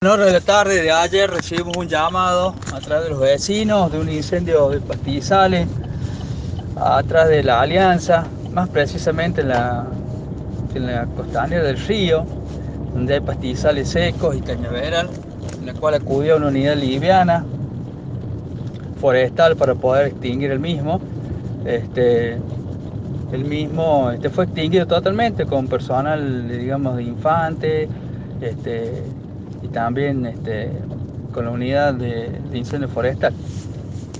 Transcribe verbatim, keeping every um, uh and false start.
En horas de la tarde de ayer recibimos un llamado a través de los vecinos de un incendio de pastizales atrás de la Alianza, más precisamente en la, en la costanera del río, donde hay pastizales secos y cañaveral, en la cual acudió una unidad liviana forestal para poder extinguir el mismo. Este, el mismo este, fue extinguido totalmente con personal, digamos, de infante, este, y también este, con la unidad de, de incendio forestal.